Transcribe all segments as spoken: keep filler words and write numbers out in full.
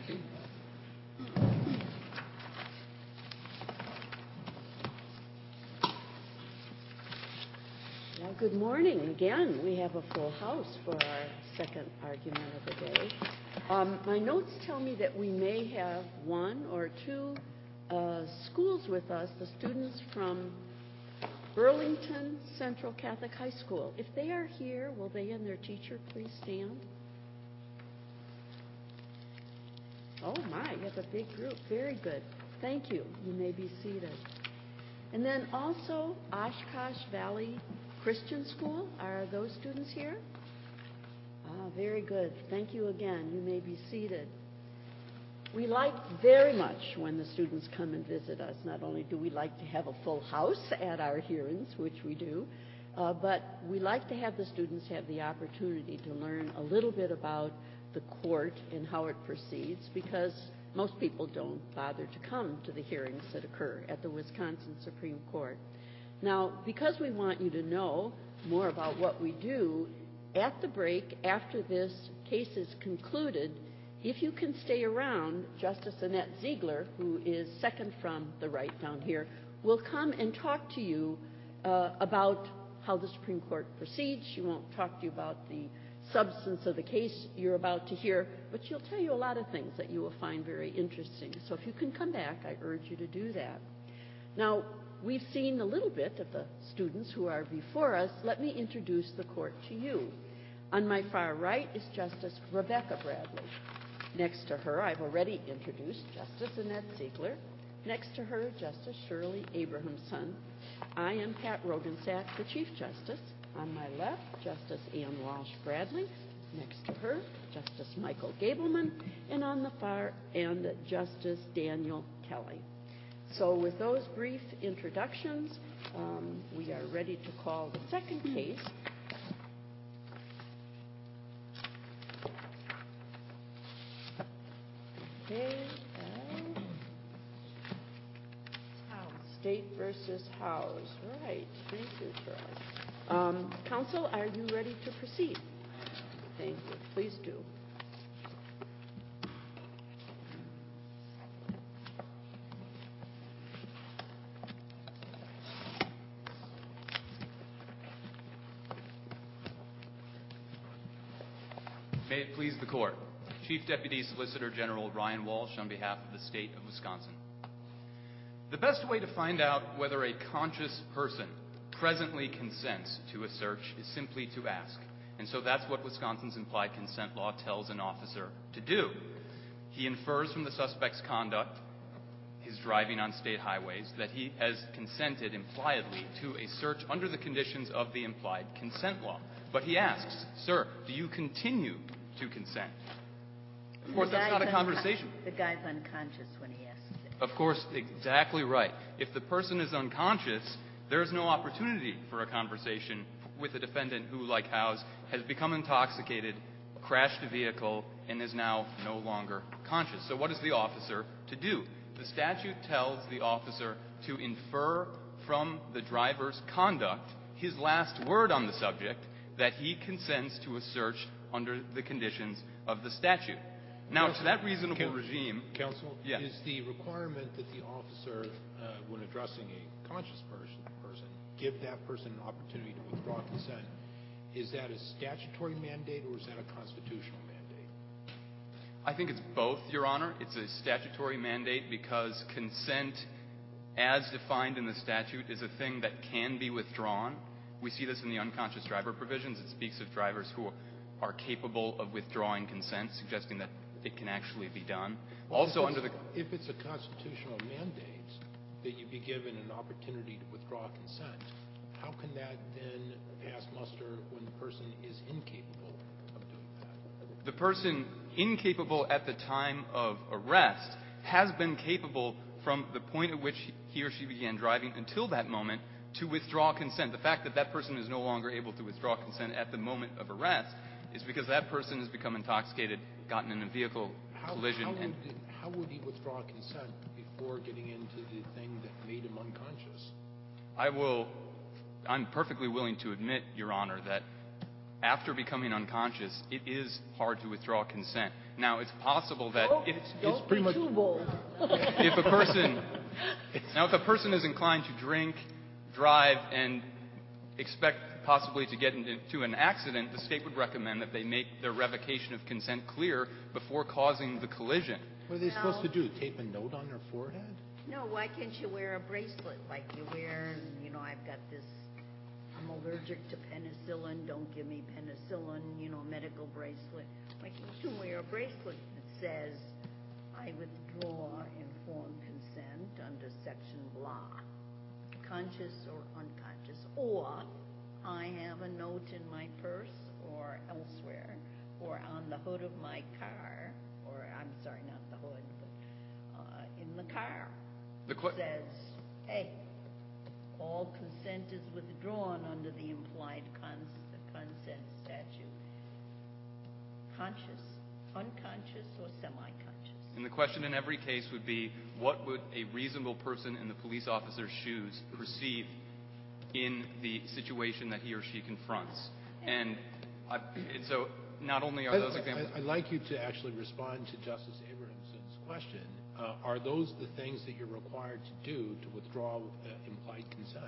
Well, good morning. Again, we have a full house for our second argument of the day. Um, my notes tell me that we may have one or two uh, schools with us, the students from Burlington Central Catholic High School. If they are here, will they and their teacher please stand? Oh my, you have a big group. Very good. Thank you. You may be seated. And then also Oshkosh Valley Christian School. Are those students here? Ah, very good. Thank you again. You may be seated. We like very much when the students come and visit us. Not only do we like to have a full house at our hearings, which we do, uh, but we like to have the students have the opportunity to learn a little bit about the court and how it proceeds, because most people don't bother to come to the hearings that occur at the Wisconsin Supreme Court. Now, because we want you to know more about what we do, at the break, after this case is concluded, if you can stay around, Justice Annette Ziegler, who is second from the right down here, will come and talk to you uh, about how the Supreme Court proceeds. She won't talk to you about the substance of the case you're about to hear, but she'll tell you a lot of things that you will find very interesting. So if you can come back, I urge you to do that. Now, we've seen a little bit of the students who are before us. Let me introduce the court to you. On my far right is Justice Rebecca Bradley. Next to her, I've already introduced Justice Annette Ziegler. Next to her, Justice Shirley Abrahamson. I am Pat Rogensack, the Chief Justice. On my left, Justice Ann Walsh Bradley. Next to her, Justice Michael Gableman. And on the far end, Justice Daniel Kelly. So with those brief introductions, um, we are ready to call the second case. Okay, uh, State versus House. Right. Thank you, Charles. Um, counsel, are you ready to proceed? Thank you. Please do. May it please the Court. Chief Deputy Solicitor General Ryan Walsh on behalf of the state of Wisconsin. The best way to find out whether a conscious person presently consents to a search is simply to ask. And so that's what Wisconsin's implied consent law tells an officer to do. He infers from the suspect's conduct, his driving on state highways, that he has consented impliedly to a search under the conditions of the implied consent law. But he asks, sir, do you continue to consent? Of course, that's not a conversation. The guy's unconscious when he asks it. Of course, exactly right. If the person is unconscious, there's no opportunity for a conversation with a defendant who, like Howes, has become intoxicated, crashed a vehicle, and is now no longer conscious. So what is the officer to do? The statute tells the officer to infer from the driver's conduct, his last word on the subject, that he consents to a search under the conditions of the statute. Now, Counsel, to that reasonable Counsel, regime... Counsel, yeah. is the requirement that the officer, uh, when addressing a conscious person, person, give that person an opportunity to withdraw consent, is that a statutory mandate or is that a constitutional mandate? I think it's both, Your Honor. It's a statutory mandate because consent, as defined in the statute, is a thing that can be withdrawn. We see this in the unconscious driver provisions. It speaks of drivers who are capable of withdrawing consent, suggesting that it can actually be done. Well, also, if under the if it's a constitutional mandate that you be given an opportunity to withdraw consent, how can that then pass muster when the person is incapable of doing that? The person incapable at the time of arrest has been capable from the point at which he or she began driving until that moment to withdraw consent. The fact that that person is no longer able to withdraw consent at the moment of arrest is because that person has become intoxicated, gotten in a vehicle collision. How, how, and would, how would he withdraw consent before getting into the thing that made him unconscious? I will, I'm perfectly willing to admit, Your Honor, that after becoming unconscious, it is hard to withdraw consent. Now, it's possible that Don't, if don't it's pretty be much- too bold. if a person now if a person is inclined to drink, drive, and expect possibly to get into an accident, the state would recommend that they make their revocation of consent clear before causing the collision. What are they supposed to Well- do, tape a note on their forehead? No, why can't you wear a bracelet like you wear, you know, I've got this, I'm allergic to penicillin, don't give me penicillin, you know, medical bracelet. Why can't you wear a bracelet that says, I withdraw informed consent under section blah, conscious or unconscious, or I have a note in my purse or elsewhere, or on the hood of my car, or I'm sorry, not the hood, but uh, in the car. The que- Says, hey, all consent is withdrawn under the implied cons- consent statute. Conscious, unconscious, or semi-conscious. And the question in every case would be, what would a reasonable person in the police officer's shoes perceive in the situation that he or she confronts? And, I, and so not only are those I- examples... I- I'd like you to actually respond to Justice Abrahamson's question. Uh, are those the things that you're required to do to withdraw uh, implied consent?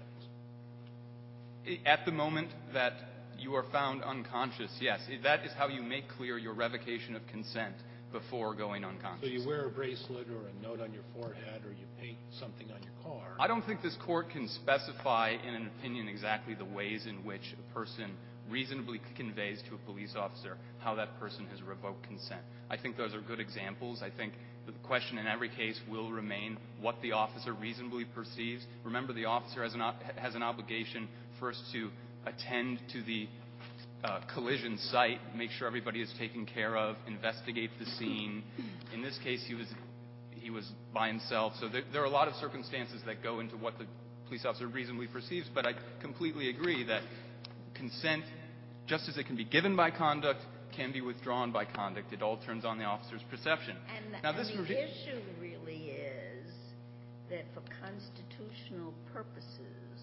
At the moment that you are found unconscious, yes. That is how you make clear your revocation of consent before going unconscious. So you wear a bracelet or a note on your forehead, or you paint something on your car. I don't think this court can specify in an opinion exactly the ways in which a person reasonably conveys to a police officer how that person has revoked consent. I think those are good examples. I think the question in every case will remain what the officer reasonably perceives. Remember, the officer has an, has an obligation first to attend to the uh, collision site, make sure everybody is taken care of, investigate the scene. In this case, he was he was by himself. So there, there are a lot of circumstances that go into what the police officer reasonably perceives. But I completely agree that consent, just as it can be given by conduct, can be withdrawn by conduct. It all turns on the officer's perception. And, now, and this the regi- issue really is that for constitutional purposes,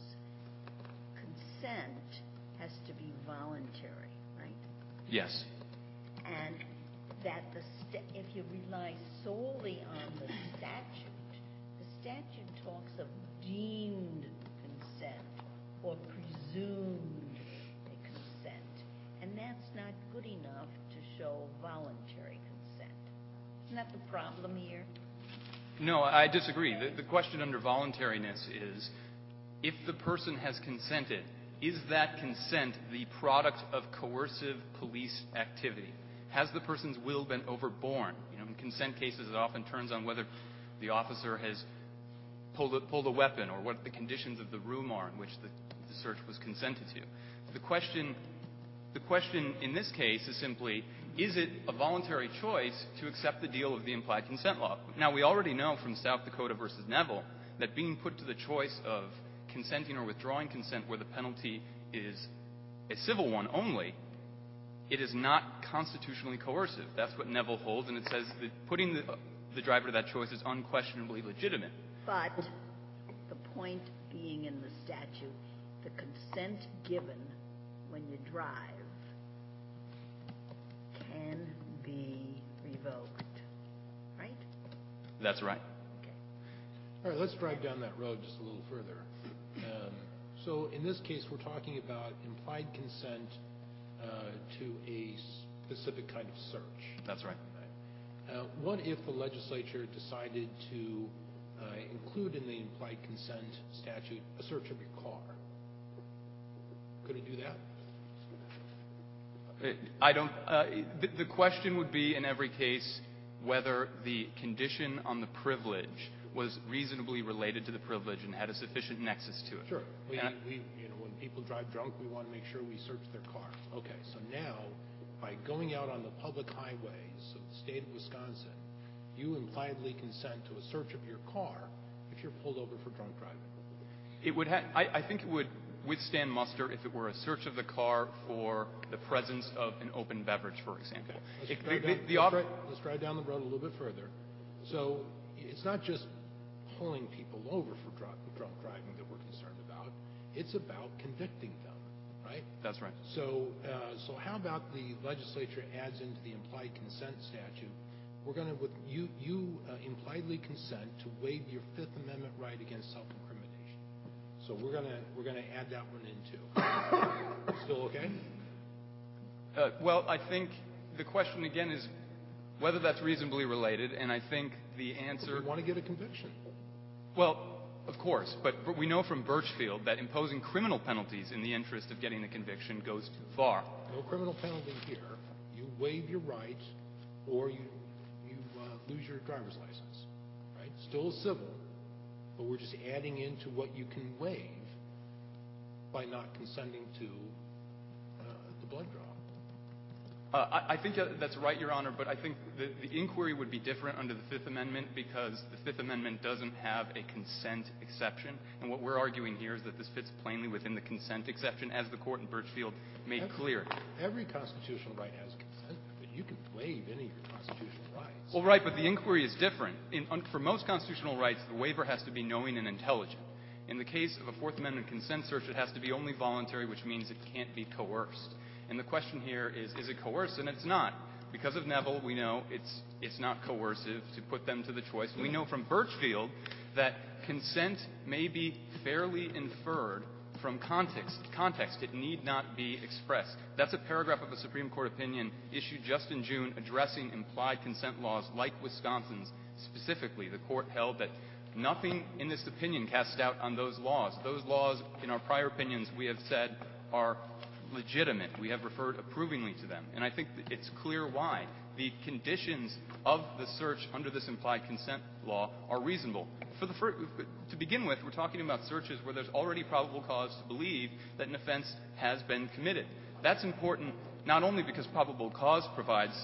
consent has to be voluntary, right? Yes. And that the sta- if you rely solely on the statute, the statute talks of deemed consent or presumed consent, and that's not good enough to show voluntary consent. Isn't that the problem here? No, I disagree. The, the question under voluntariness is, if the person has consented, is that consent the product of coercive police activity? Has the person's will been overborne? You know, in consent cases, it often turns on whether the officer has pulled a, pulled a weapon or what the conditions of the room are in which the, the search was consented to. The question, the question in this case is simply, is it a voluntary choice to accept the deal of the implied consent law? Now, we already know from South Dakota versus Neville that being put to the choice of consenting or withdrawing consent where the penalty is a civil one only, it is not constitutionally coercive. That's what Neville holds, and it says that putting the, the driver to that choice is unquestionably legitimate. But the point being in the statute, the consent given when you drive can be revoked, right? That's right. Okay. All right, let's drive down that road just a little further. Um, so in this case, we're talking about implied consent uh, to a specific kind of search. That's right. Uh, what if the legislature decided to uh, include in the implied consent statute a search of your car? Could it do that? I don't. Uh, the, the question would be in every case whether the condition on the privilege was reasonably related to the privilege and had a sufficient nexus to it. Sure. We, And I- we, you know, when people drive drunk, we want to make sure we search their car. Okay, so now, by going out on the public highways of the state of Wisconsin, you impliedly consent to a search of your car if you're pulled over for drunk driving. It would. Ha- I, I think it would withstand muster if it were a search of the car for the presence of an open beverage, for example. Let's, If drive the- down, the- the let's, off- drive, let's drive down the road a little bit further. So it's not just pulling people over for drunk, drunk driving that we're concerned about. It's about convicting them, right? right? That's right. So, uh, so how about the legislature adds into the implied consent statute, we're going to, with you, you uh, impliedly consent to waive your Fifth Amendment right against self-incrimination. So we're going to we're going to add that one in too. Still okay? Uh, well, I think the question again is whether that's reasonably related, and I think the answer. We want to get a conviction. Well, of course, but, but we know from Birchfield that imposing criminal penalties in the interest of getting a conviction goes too far. No criminal penalty here. You waive your rights, or you you uh, lose your driver's license. Right? Still civil, but we're just adding into what you can waive by not consenting to uh, the blood draw. Uh, I, I think that that's right, Your Honor, but I think the, the inquiry would be different under the Fifth Amendment because the Fifth Amendment doesn't have a consent exception. And what we're arguing here is that this fits plainly within the consent exception, as the court in Birchfield made every, clear. Every constitutional right has consent, but you can waive any of your constitutional rights. Well, right, but the inquiry is different. In, un, for most constitutional rights, the waiver has to be knowing and intelligent. In the case of a Fourth Amendment consent search, it has to be only voluntary, which means it can't be coerced. And the question here is, is it coerced? And it's not. Because of Neville, we know it's it's not coercive to put them to the choice. We know from Birchfield that consent may be fairly inferred from context. Context. It need not be expressed. That's a paragraph of a Supreme Court opinion issued just in June addressing implied consent laws like Wisconsin's. Specifically, the court held that nothing in this opinion casts doubt on those laws. Those laws, in our prior opinions, we have said are legitimate. We have referred approvingly to them. And I think that it's clear why. The conditions of the search under this implied consent law are reasonable. For the first, to begin with, we're talking about searches where there's already probable cause to believe that an offense has been committed. That's important not only because probable cause provides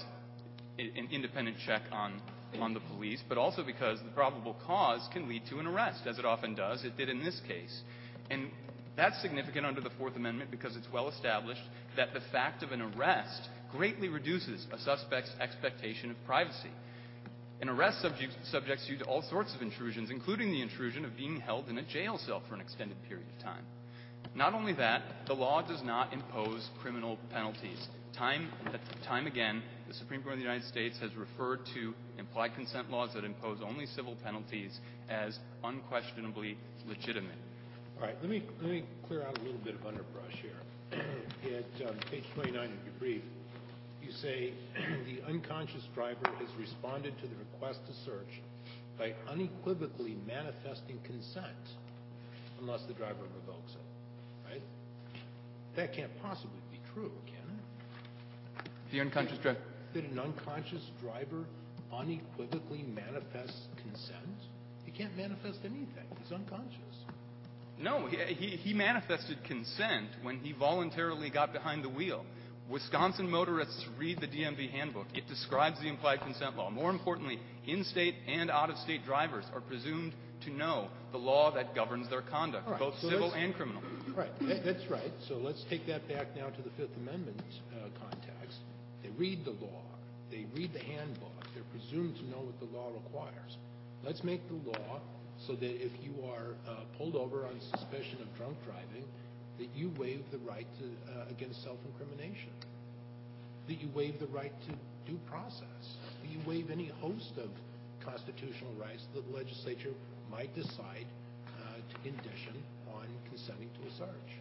an independent check on, on the police, but also because the probable cause can lead to an arrest, as it often does. It did in this case. And that's significant under the Fourth Amendment because it's well established that the fact of an arrest greatly reduces a suspect's expectation of privacy. An arrest subject, subjects you to all sorts of intrusions, including the intrusion of being held in a jail cell for an extended period of time. Not only that, the law does not impose criminal penalties. Time, time again, the Supreme Court of the United States has referred to implied consent laws that impose only civil penalties as unquestionably legitimate. All right, let me let me clear out a little bit of underbrush here. At um, page twenty-nine of your brief, you say the unconscious driver has responded to the request to search by unequivocally manifesting consent, unless the driver revokes it. Right? That can't possibly be true, can it? The unconscious driver. Did an unconscious driver unequivocally manifest consent? He can't manifest anything. He's unconscious. No, he, he, he manifested consent when he voluntarily got behind the wheel. Wisconsin motorists read the D M V handbook. It describes the implied consent law. More importantly, in-state and out-of-state drivers are presumed to know the law that governs their conduct, Right, both so civil and criminal. Right, that, that's right. So let's take that back now to the Fifth Amendment uh, context. They read the law. They read the handbook. They're presumed to know what the law requires. Let's make the law so that if you are uh, pulled over on suspicion of drunk driving, that you waive the right to, uh, against self-incrimination, that you waive the right to due process, that you waive any host of constitutional rights that the legislature might decide uh, to condition on consenting to a search.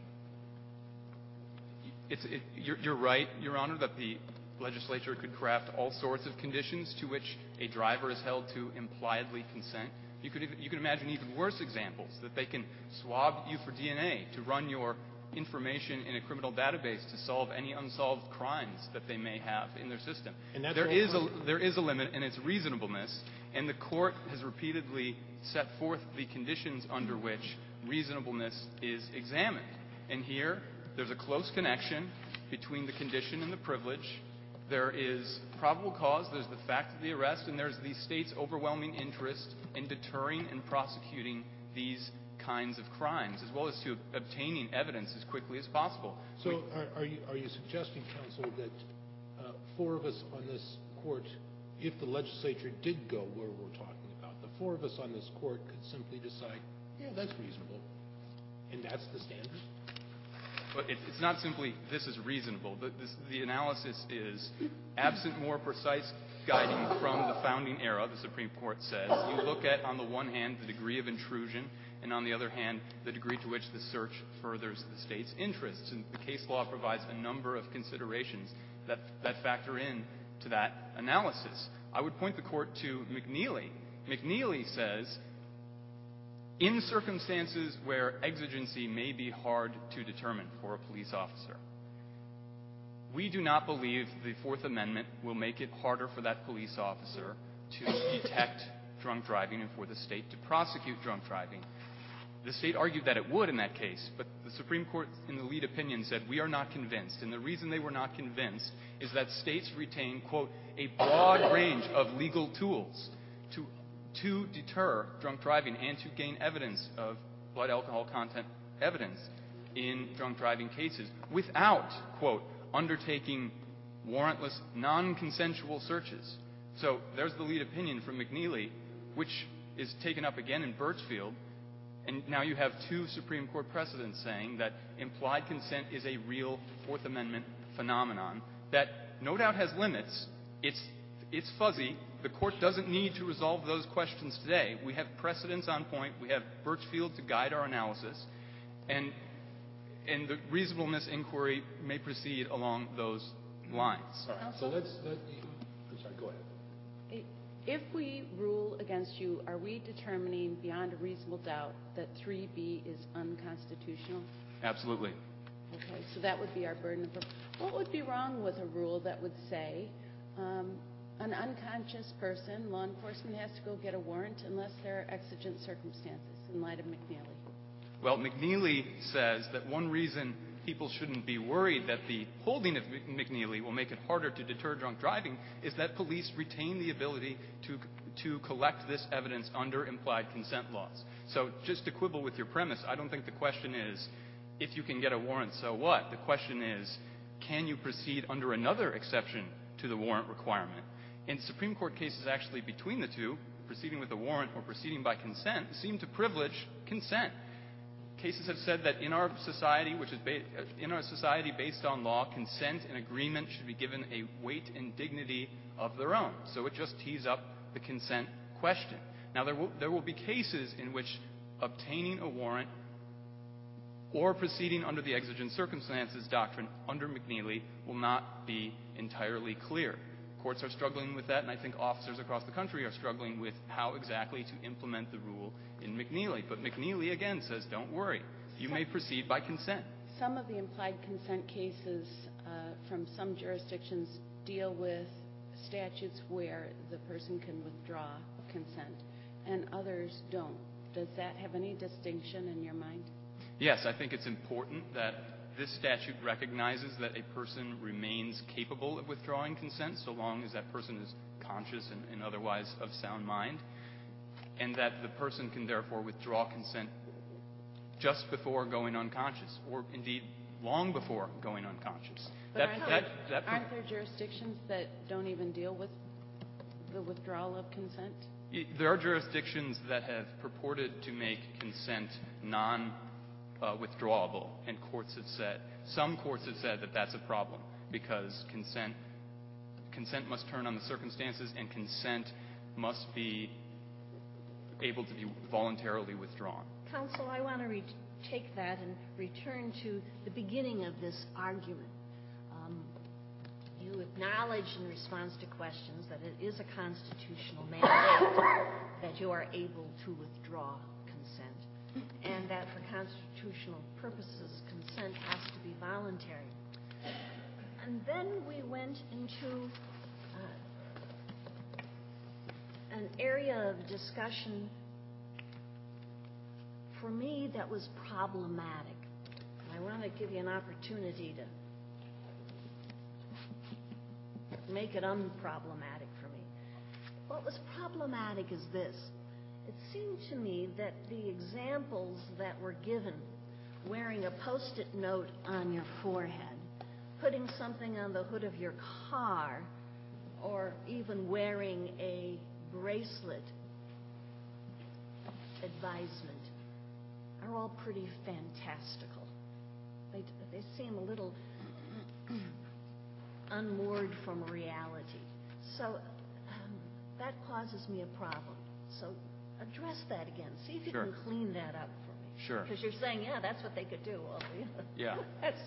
It's, it, you're, you're right, Your Honor, that the legislature could craft all sorts of conditions to which a driver is held to impliedly consent. You could, you can imagine even worse examples, that they can swab you for D N A to run your information in a criminal database to solve any unsolved crimes that they may have in their system. And that's there all is fine. a there is a limit, and it's reasonableness, and the court has repeatedly set forth the conditions under which reasonableness is examined. And here, there's a close connection between the condition and the privilege. There is probable cause, there's the fact of the arrest, and there's the state's overwhelming interest in deterring and prosecuting these kinds of crimes, as well as to obtaining evidence as quickly as possible. So We, are, are, you, are you suggesting, counsel, that uh, four of us on this court, if the legislature did go where we're talking about, the four of us on this court could simply decide, yeah, that's reasonable, and that's the standard? But it, it's not simply this is reasonable. The, this, the analysis is, absent more precise guiding from the founding era, the Supreme Court says, you look at, on the one hand, the degree of intrusion, and on the other hand, the degree to which the search furthers the state's interests. And the case law provides a number of considerations that, that factor in to that analysis. I would point the court to McNeely. McNeely says, in circumstances where exigency may be hard to determine for a police officer, we do not believe the Fourth Amendment will make it harder for that police officer to detect drunk driving and for the state to prosecute drunk driving. The state argued that it would in that case, but the Supreme Court in the lead opinion said, we are not convinced. And the reason they were not convinced is that states retain, quote, a broad range of legal tools to, to deter drunk driving and to gain evidence of blood alcohol content evidence in drunk driving cases without, quote, undertaking warrantless, non-consensual searches. So there's the lead opinion from McNeely, which is taken up again in Birchfield. And now you have two Supreme Court precedents saying that implied consent is a real Fourth Amendment phenomenon that no doubt has limits. It's, it's fuzzy. The court doesn't need to resolve those questions today. We have precedents on point. We have Birchfield to guide our analysis. And, and the reasonableness inquiry may proceed along those lines. All right. So let's, let, I'm sorry, go ahead. If we rule against you, are we determining beyond a reasonable doubt that three B is unconstitutional? Absolutely. Okay, so that would be our burden of proof. What would be wrong with a rule that would say um, an unconscious person, law enforcement has to go get a warrant unless there are exigent circumstances in light of McNeely? Well, McNeely says that one reason people shouldn't be worried that the holding of McNeely will make it harder to deter drunk driving is that police retain the ability to to collect this evidence under implied consent laws. So just to quibble with your premise, I don't think the question is if you can get a warrant, so what? The question is, can you proceed under another exception to the warrant requirement? In Supreme Court cases actually between the two, proceeding with a warrant or proceeding by consent, seem to privilege consent. Cases have said that in our society, which is ba- in our society based on law, consent and agreement should be given a weight and dignity of their own. So it just tees up the consent question. Now, there will, there will be cases in which obtaining a warrant or proceeding under the exigent circumstances doctrine under McNeely will not be entirely clear. Courts are struggling with that, and I think officers across the country are struggling with how exactly to implement the rule in McNeely. But McNeely, again, says, don't worry. You may proceed by consent. Some of the implied consent cases uh, from some jurisdictions deal with statutes where the person can withdraw consent, and others don't. Does that have any distinction in your mind? Yes, I think it's important that this statute recognizes that a person remains capable of withdrawing consent so long as that person is conscious and, and otherwise of sound mind, and that the person can therefore withdraw consent just before going unconscious, or indeed long before going unconscious. But That, aren't, that, there, that, aren't there jurisdictions that don't even deal with the withdrawal of consent? There are jurisdictions that have purported to make consent non Uh, withdrawable, and courts have said, some courts have said that that's a problem because consent consent must turn on the circumstances and consent must be able to be voluntarily withdrawn. Counsel, I want to re- take that and return to the beginning of this argument. Um, you acknowledge in response to questions that it is a constitutional mandate that you are able to withdraw consent, and that for constitutional purposes, consent has to be voluntary. And then we went into uh, an area of discussion for me that was problematic. And I want to give you an opportunity to make it unproblematic for me. What was problematic is this. It seemed to me that the examples that were given, wearing a Post-it note on your forehead, putting something on the hood of your car, or even wearing a bracelet advisement, are all pretty fantastical. they, they seem a little unmoored from reality. So um, that causes me a problem. So address that again. See if you Sure. can clean that up for me. Sure. Because you're saying, yeah, that's what they could do. Well, Yeah. that's,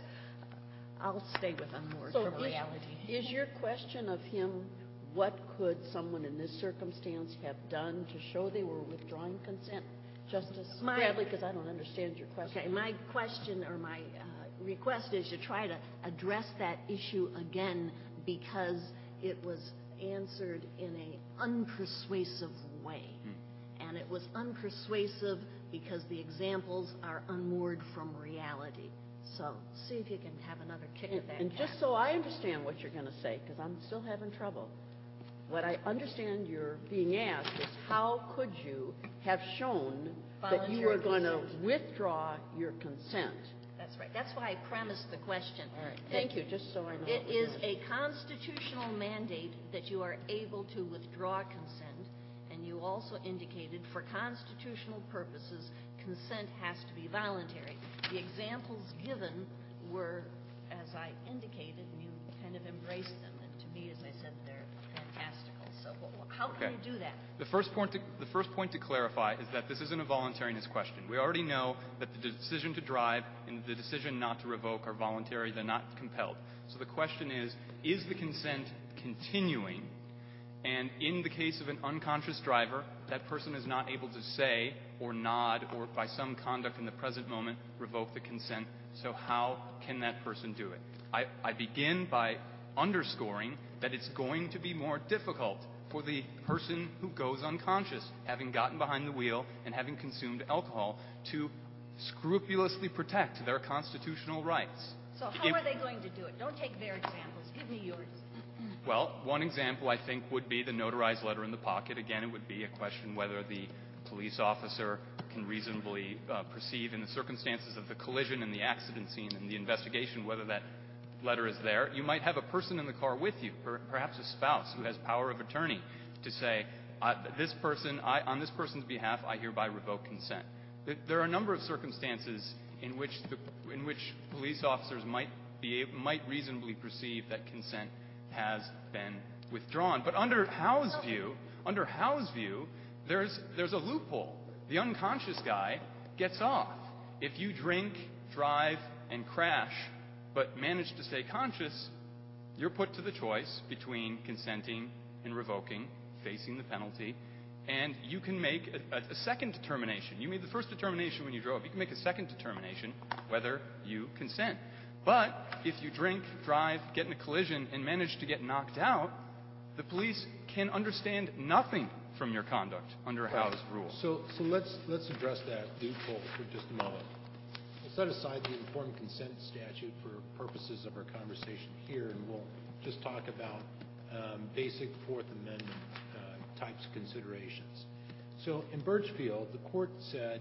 I'll stay with unmoored So from is, reality. is your question of him, what could someone in this circumstance have done to show they were withdrawing consent, Justice My- Bradley? Because I don't understand your question. Okay, my question or my uh, request is you try to address that issue again because it was answered in a unpersuasive way. Hmm. And it was unpersuasive because the examples are unmoored from reality. So see if you can have another kick And, at that. and cat. just so I understand what you're going to say, because I'm still having trouble, what I understand you're being asked is how could you have shown that you were Voluntary going to consent. withdraw your consent? That's right. That's why I premised the question. All right. That Thank you, just so I know. It what we're is doing. a constitutional mandate that you are able to withdraw consent, and you also indicated for constitutional purposes, consent has to be voluntary. The examples given were, as I indicated, and you kind of embraced them, and to me, as I said, they're fantastical. So wh- how can Okay. you do that? The first point to, the first point to clarify is that this isn't a voluntariness question. We already know that the decision to drive and the decision not to revoke are voluntary. They're not compelled. So the question is, is the consent continuing? And in the case of an unconscious driver, that person is not able to say or nod or by some conduct in the present moment revoke the consent. So how can that person do it? I, I begin by underscoring that it's going to be more difficult for the person who goes unconscious, having gotten behind the wheel and having consumed alcohol, to scrupulously protect their constitutional rights. So how If- are they going to do it? Don't take their examples. Give me yours. Well, one example, I think, would be the notarized letter in the pocket. Again, it would be a question whether the police officer can reasonably uh, perceive in the circumstances of the collision and the accident scene and the investigation whether that letter is there. You might have a person in the car with you, per- perhaps a spouse who has power of attorney to say, uh, this person, I, on this person's behalf, I hereby revoke consent. Th- There are a number of circumstances in which the, in which police officers might be might reasonably perceive that consent has been withdrawn. But under Howe's view, under Howe's view, there's there's a loophole. The unconscious guy gets off. If you drink, drive, and crash, but manage to stay conscious, you're put to the choice between consenting and revoking, facing the penalty, and you can make a, a, a second determination. You made the first determination when you drove. You can make a second determination whether you consent. But if you drink, drive, get in a collision, and manage to get knocked out, the police can understand nothing from your conduct under Howe's rule. So, so let's, let's address that loophole for just a moment. We'll set aside the informed consent statute for purposes of our conversation here, and we'll just talk about um, basic Fourth Amendment uh, types of considerations. So in Birchfield, the court said,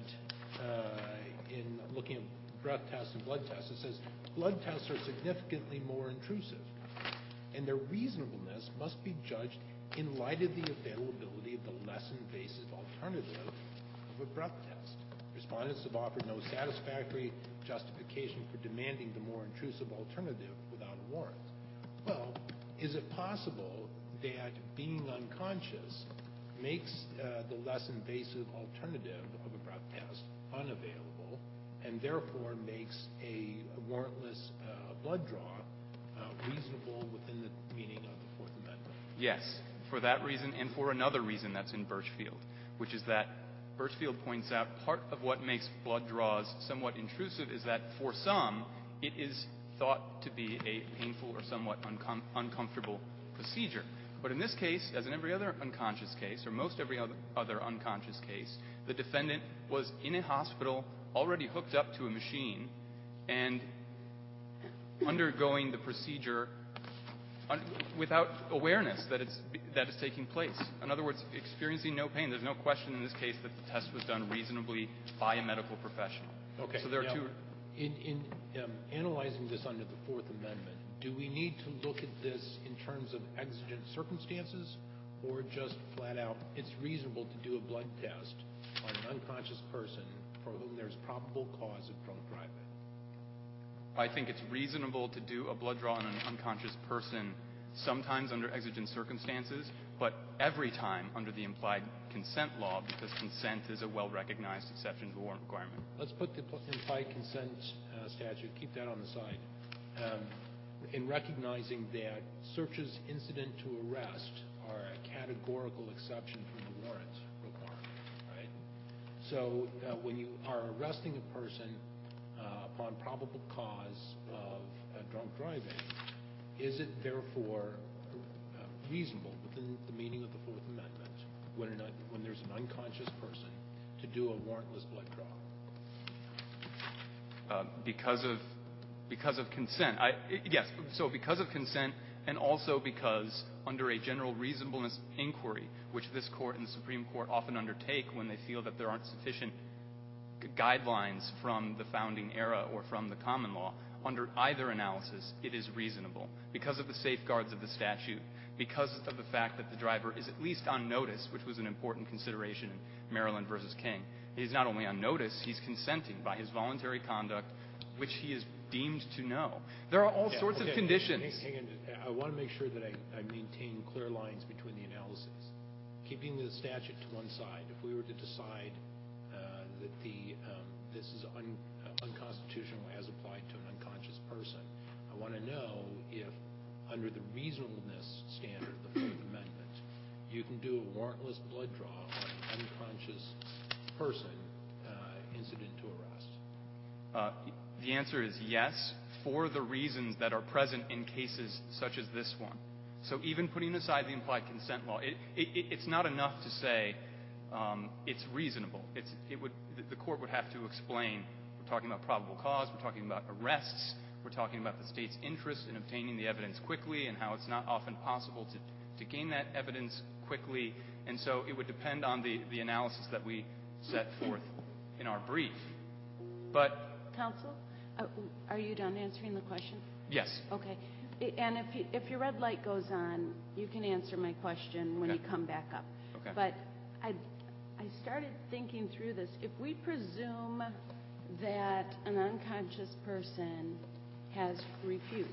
uh, in looking at breath tests and blood tests, it says blood tests are significantly more intrusive, and their reasonableness must be judged in light of the availability of the less invasive alternative of a breath test. Respondents have offered no satisfactory justification for demanding the more intrusive alternative without a warrant. Well, is it possible that being unconscious makes uh, the less invasive alternative of a breath test unavailable, and therefore makes a warrantless uh, blood draw uh, reasonable within the meaning of the Fourth Amendment? Yes, for that reason and for another reason that's in Birchfield, which is that Birchfield points out part of what makes blood draws somewhat intrusive is that for some, it is thought to be a painful or somewhat uncom- uncomfortable procedure. But in this case, as in every other unconscious case, or most every other, other unconscious case, the defendant was in a hospital, already hooked up to a machine, and undergoing the procedure un- without awareness that it's that it's taking place. In other words, experiencing no pain. There's no question in this case that the test was done reasonably by a medical professional. Okay. So there are now, two. In, in um, analyzing this under the Fourth Amendment, do we need to look at this in terms of exigent circumstances, or just flat out, it's reasonable to do a blood test on an unconscious person for whom there's probable cause of drunk driving? I think it's reasonable to do a blood draw on an unconscious person sometimes under exigent circumstances, but every time under the implied consent law, because consent is a well-recognized exception to the warrant requirement. Let's put the implied consent uh, statute, keep that on the side. Um, in recognizing that searches incident to arrest are a categorical exception from the warrant requirement, right? So uh, when you are arresting a person uh, upon probable cause of uh, drunk driving, is it therefore uh, reasonable within the meaning of the Fourth Amendment when, an, when there's an unconscious person to do a warrantless blood draw? Uh, because of because of consent. I, yes, so because of consent, and also because under a general reasonableness inquiry, which this Court and the Supreme Court often undertake when they feel that there aren't sufficient g- guidelines from the founding era or from the common law, under either analysis, it is reasonable. Because of the safeguards of the statute, because of the fact that the driver is at least on notice, which was an important consideration in Maryland versus King. He's not only on notice, he's consenting by his voluntary conduct, which he is deemed to know. There are all Yeah, sorts okay. of conditions. Hang, hang on. I want to make sure that I, I maintain clear lines between the analyses. Keeping the statute to one side, if we were to decide uh, that the um, this is un, uh, unconstitutional as applied to an unconscious person, I want to know if, under the reasonableness standard of the Fourth Amendment, you can do a warrantless blood draw on an unconscious person uh, incident to arrest. Uh, the answer is yes, for the reasons that are present in cases such as this one. So even putting aside the implied consent law, it, it, it's not enough to say um, it's reasonable. It's, it would, the court would have to explain, we're talking about probable cause, we're talking about arrests, we're talking about the state's interest in obtaining the evidence quickly and how it's not often possible to, to gain that evidence quickly. And so it would depend on the, the analysis that we set forth in our brief. But Counsel, uh, are you done answering the question? yes. Okay. I- And if you, if your red light goes on, you can answer my question when Okay. you come back up. Okay. But I, I started thinking through this. If we presume that an unconscious person has refused,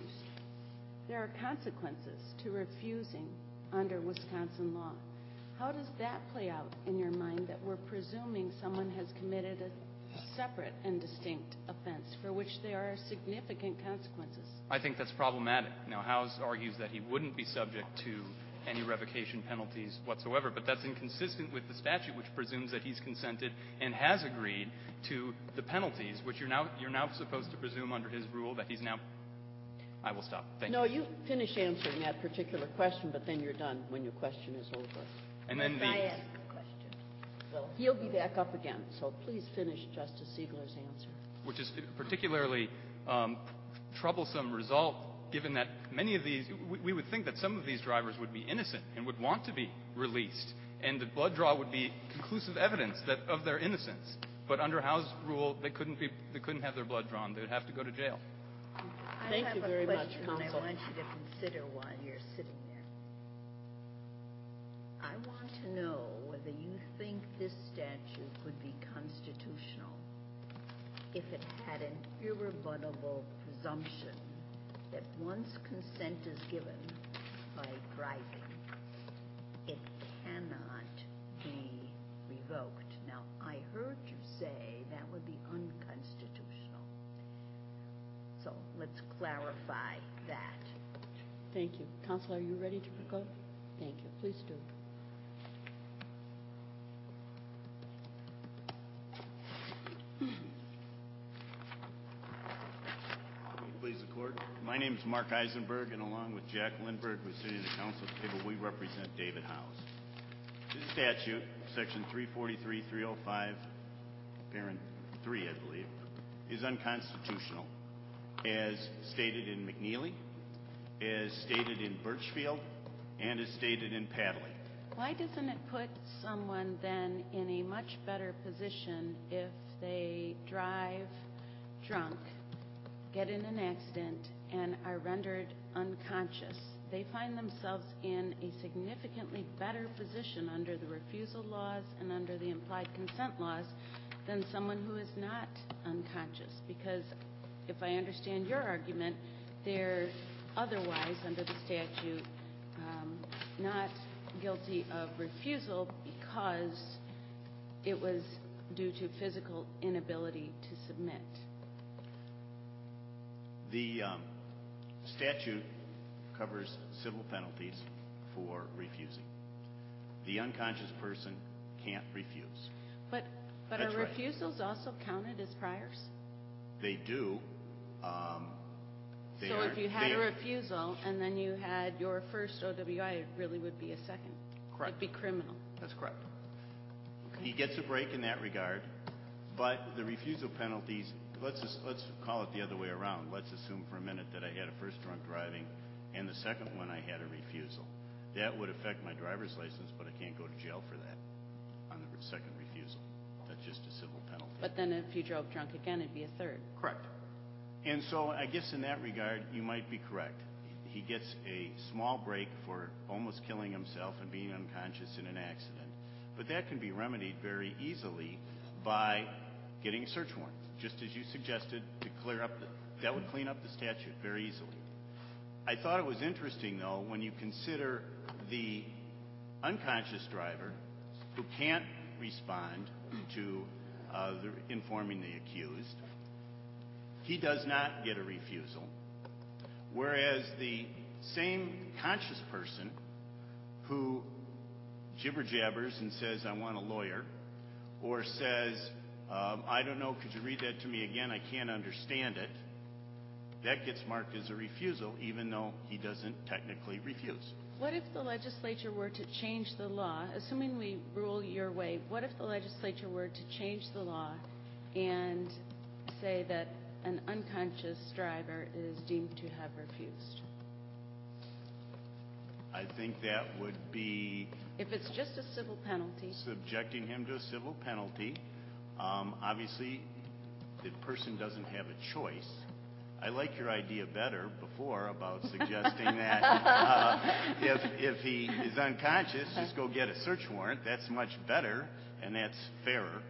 there are consequences to refusing under Wisconsin law. How does that play out in your mind, that we're presuming someone has committed a separate and distinct offense for which there are significant consequences? I think that's problematic. Now, Howes argues that he wouldn't be subject to any revocation penalties whatsoever, but that's inconsistent with the statute, which presumes that he's consented and has agreed to the penalties, which you're now you're now supposed to presume under his rule that he's now. I will stop. Thank No, you. you finish answering that particular question, but then you're done when your question is over. And then Unless I the ask a question. Well, he'll be back up again, so please finish Justice Ziegler's answer. which is a particularly um, troublesome result, given that many of these, we, we would think that some of these drivers would be innocent and would want to be released, and the blood draw would be conclusive evidence that of their innocence. But under Howe's rule, they couldn't be, they couldn't have their blood drawn; they would have to go to jail. Thank I you have very a much, question Counsel. I want you to consider while you're sitting there. I want to know whether you think this statute could be constitutional if it had an irrebuttable presumption that once consent is given by driving, it cannot be revoked. Now, I heard you say that would be unconstitutional. So let's clarify that. Thank you. Counsel, are you ready to go? Thank you. Please do. Please, the court. My name is Mark Eisenberg, and along with Jack Lindberg, who's sitting at the council table, we represent David Howes. This statute, section three forty-three, three oh five, parent three, I believe, is unconstitutional, as stated in McNeely, as stated in Birchfield, and as stated in Padley. Why doesn't it put someone then in a much better position if they drive drunk, get in an accident, and are rendered unconscious? They find themselves in a significantly better position under the refusal laws and under the implied consent laws than someone who is not unconscious, because if I understand your argument, they're otherwise, under the statute, um, not guilty of refusal because it was due to physical inability to submit. The um, statute covers civil penalties for refusing. The unconscious person can't refuse. But but That's are right. refusals also counted as priors? They do. Um, they so aren't- if you had they- a refusal and then you had your first O W I, it really would be a second. Correct. It'd be criminal. That's correct. He gets a break in that regard, but the refusal penalties, let's just, let's call it the other way around. Let's assume for a minute that I had a first drunk driving and the second one I had a refusal. That would affect my driver's license, but I can't go to jail for that on the second refusal. That's just a civil penalty. But then if you drove drunk again, it'd be a third. Correct. And so I guess in that regard, you might be correct. He gets a small break for almost killing himself and being unconscious in an accident. But that can be remedied very easily by getting a search warrant, just as you suggested, to clear up the, that would clean up the statute very easily. I thought it was interesting, though, when you consider the unconscious driver who can't respond to uh, the, informing the accused, he does not get a refusal, whereas the same conscious person who jibber-jabbers and says, I want a lawyer, or says, um, I don't know, could you read that to me again, I can't understand it, that gets marked as a refusal, even though he doesn't technically refuse. What if the legislature were to change the law, assuming we rule your way, what if the legislature were to change the law and say that an unconscious driver is deemed to have refused? I think that would be If it's just a civil penalty, subjecting him to a civil penalty. Um, obviously, the person doesn't have a choice. I like your idea better before about suggesting that uh, if, if he is unconscious, just go get a search warrant. That's much better, and that's fairer.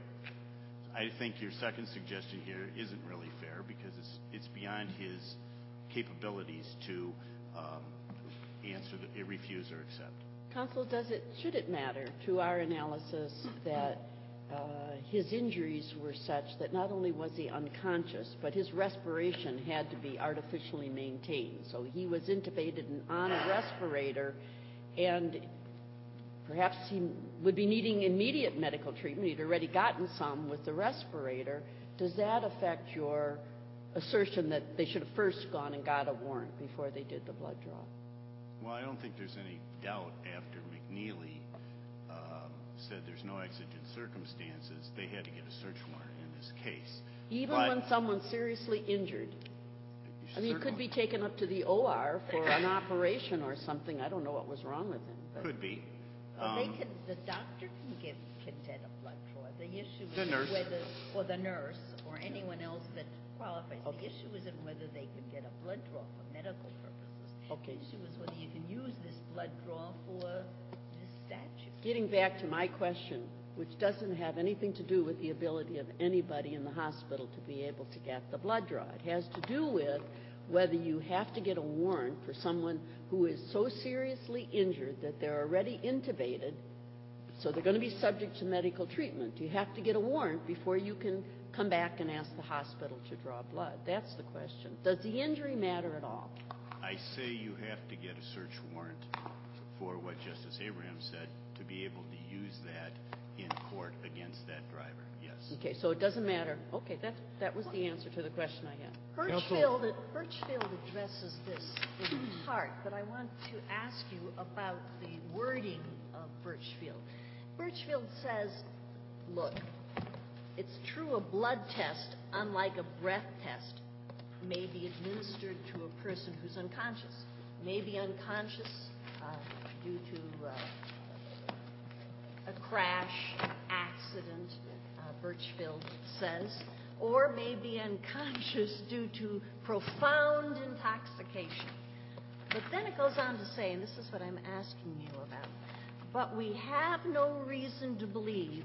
I think your second suggestion here isn't really fair because it's, it's beyond his capabilities to um, answer the refuse or accept. Counsel, does it, should it matter to our analysis that uh, his injuries were such that not only was he unconscious, but his respiration had to be artificially maintained. So he was intubated and on a respirator, and perhaps he would be needing immediate medical treatment. He'd already gotten some with the respirator. Does that affect your assertion that they should have first gone and got a warrant before they did the blood draw? Well, I don't think there's any doubt after McNeely um, said there's no exigent circumstances, they had to get a search warrant in this case. Even But- when someone's seriously injured? I mean, he could Certainly. be taken up to the O R for an operation or something. I don't know what was wrong with him. But Could be. Well, they Um, can, the doctor can give, can get a blood draw. The issue The is nurse. whether, or the nurse, or anyone else that qualifies. Okay. The issue isn't whether they can get a blood draw for medical purposes. Okay. The issue is whether you can use this blood draw for this statute. Getting back to my question, which doesn't have anything to do with the ability of anybody in the hospital to be able to get the blood draw. It has to do with whether you have to get a warrant for someone who is so seriously injured that they're already intubated, so they're going to be subject to medical treatment. You have to get a warrant before you can come back and ask the hospital to draw blood. That's the question. Does the injury matter at all? I say you have to get a search warrant for what Justice Abraham said to be able to use that in court against that driver. Yes. Okay, so it doesn't matter. Okay, that, that was the answer to the question I had. Birchfield, Birchfield addresses this in part, but I want to ask you about the wording of Birchfield. Birchfield says, look, it's true a blood test, unlike a breath test, may be administered to a person who's unconscious. May be unconscious uh, due to uh, a crash, accident, uh, Birchfield says, or may be unconscious due to profound intoxication. But then it goes on to say, and this is what I'm asking you about, but we have no reason to believe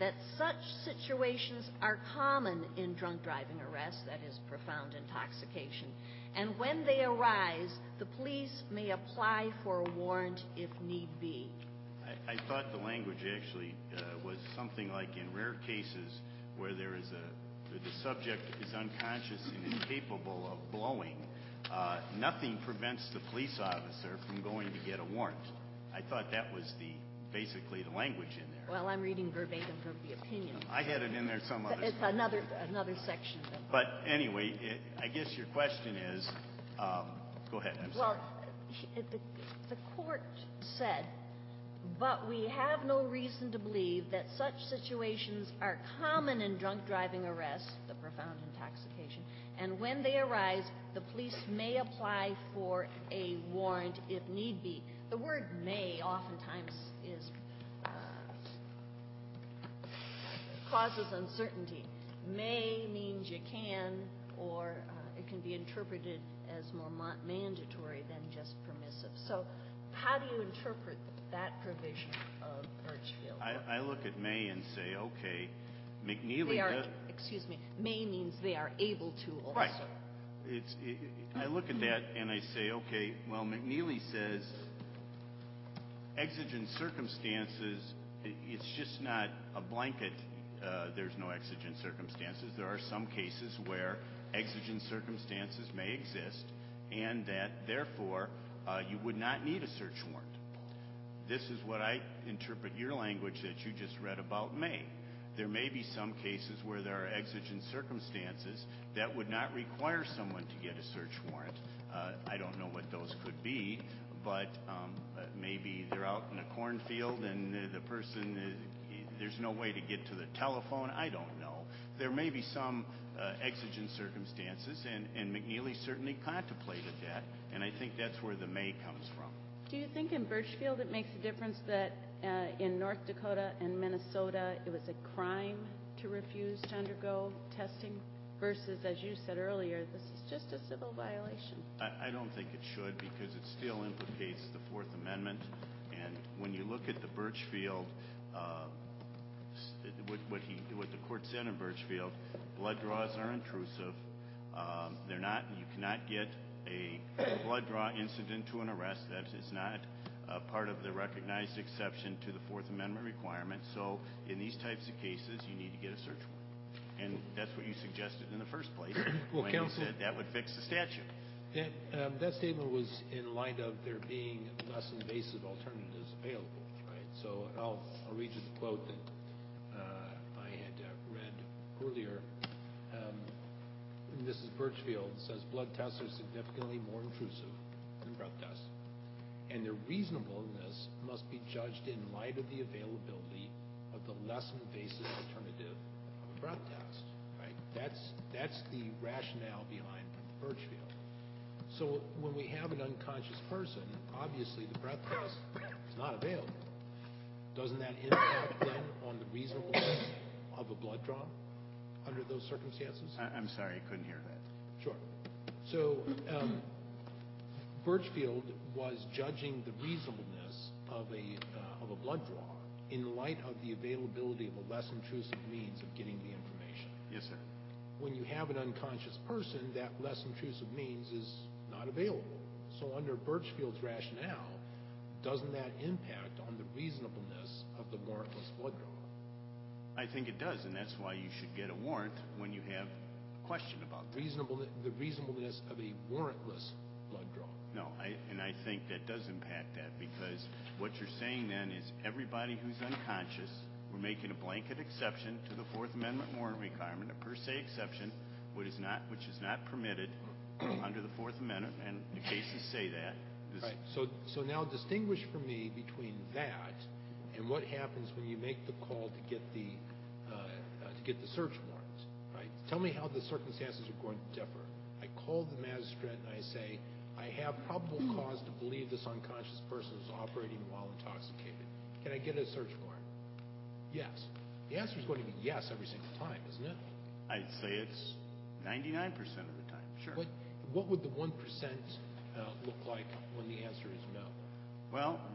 that such situations are common in drunk driving arrests, that is, profound intoxication, and when they arise, the police may apply for a warrant if need be. I, I thought the language actually uh, was something like in rare cases where there is a, the subject is unconscious and incapable of blowing, uh, nothing prevents the police officer from going to get a warrant. I thought that was the basically the language in there. Well, I'm reading verbatim from the opinion. I had it in there some other. It's another another section. But anyway, it, I guess your question is, um, go ahead. I'm Well, sorry. he- the, the court said, but we have no reason to believe that such situations are common in drunk driving arrests, the profound intoxication, and when they arise, the police may apply for a warrant if need be. The word may oftentimes is uh, causes uncertainty. May means you can, or uh, it can be interpreted as more ma- mandatory than just permissive. So how do you interpret that provision of Birchfield? I, I look at May and say, okay, McNeely They are, does, excuse me, may means they are able to also. right. It's, it, I look at that and I say, okay, well, McNeely says exigent circumstances, it, it's just not a blanket, uh, there's no exigent circumstances. There are some cases where exigent circumstances may exist and that, therefore, uh, you would not need a search warrant. This is what I interpret your language that you just read about May. There may be some cases where there are exigent circumstances that would not require someone to get a search warrant. Uh, I don't know what those could be, but um, uh, maybe they're out in a cornfield and uh, the person, is, there's no way to get to the telephone. I don't know. There may be some uh, exigent circumstances, and, and McNeely certainly contemplated that, and I think that's where the may comes from. Do you think in Birchfield it makes a difference that uh, in North Dakota and Minnesota it was a crime to refuse to undergo testing versus, as you said earlier, this is just a civil violation? I, I don't think it should because it still implicates the Fourth Amendment. And when you look at the Birchfield, uh, what, what, he, what the court said in Birchfield, blood draws are intrusive. Um, they're not. You cannot get a blood draw incident to an arrest. That is not uh, part of the recognized exception to the Fourth Amendment requirement. So in these types of cases, you need to get a search warrant. And that's what you suggested in the first place Well, when counsel, you said that would fix the statute. That, um, that statement was in light of there being less invasive alternatives available, right? So I'll, I'll read you the quote that uh, I had uh, read earlier. Um, and this is Birchfield. It says, blood tests are significantly more intrusive than breath tests, and their reasonableness must be judged in light of the availability of the less invasive alternative of a breath test, right? That's, that's the rationale behind Birchfield. So when we have an unconscious person, obviously the breath test is not available. Doesn't that impact then on the reasonableness of a blood draw under those circumstances? I, I'm sorry, I couldn't hear that. Sure. So um, Birchfield was judging the reasonableness of a uh, of a blood draw in light of the availability of a less intrusive means of getting the information. Yes, sir. When you have an unconscious person, that less intrusive means is not available. So under Birchfield's rationale, doesn't that impact on the reasonableness of the warrantless blood draw? I think it does, and that's why you should get a warrant when you have a question about that. Reasonable, the reasonableness of a warrantless blood draw. No, I, and I think that does impact that because what you're saying then is everybody who's unconscious, we're making a blanket exception to the Fourth Amendment warrant requirement, a per se exception, which is not, which is not permitted under the Fourth Amendment, and the cases say that. This, Right. So, so now distinguish for me between that and what happens when you make the call to get the uh, uh, to get the search warrant. Right. Tell me how the circumstances are going to differ. I call the magistrate and I say, I have probable cause to believe this unconscious person is operating while intoxicated. Can I get a search warrant? Yes. The answer is going to be yes every single time, isn't it? I'd say it's ninety-nine percent of the time. Sure. What what would the one percent uh, look like when the answer is no? Well, if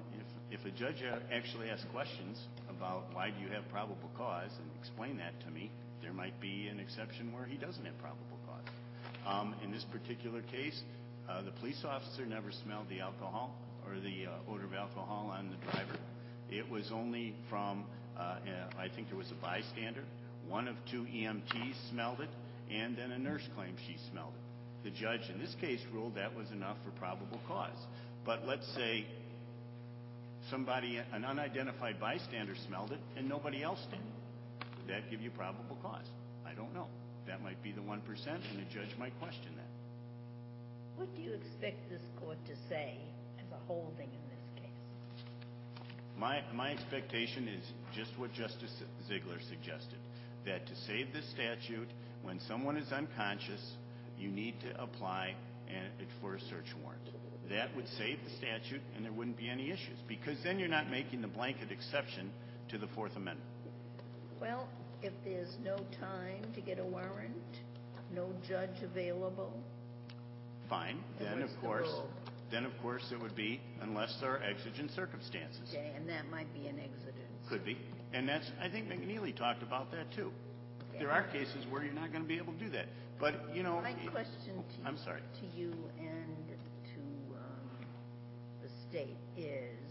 If a judge a- actually asks questions about why do you have probable cause and explain that to me, there might be an exception where he doesn't have probable cause. Um, in this particular case, uh, the police officer never smelled the alcohol or the uh, odor of alcohol on the driver. It was only from, uh, uh, I think there was a bystander. One of two E M Ts smelled it, and then a nurse claimed she smelled it. The judge in this case ruled that was enough for probable cause. But let's say somebody, an unidentified bystander smelled it and nobody else did. Would that give you probable cause? I don't know. That might be the one percent, and the judge might question that. What do you expect this court to say as a holding in this case? My, my expectation is just what Justice Ziegler suggested, that to save this statute, when someone is unconscious, you need to apply an, for a search warrant. That would save the statute, and there wouldn't be any issues, because then you're not making the blanket exception to the Fourth Amendment. Well, if there's no time to get a warrant, no judge available, Fine. then Then, of what's the course, rule? then of course it would be unless there are exigent circumstances. Okay, and that might be an exigence. Could be. And that's, I think McNeely talked about that too. Yeah. There are cases where you're not going to be able to do that. But, you know... My it- question to, I'm sorry. to you and to um, the state is,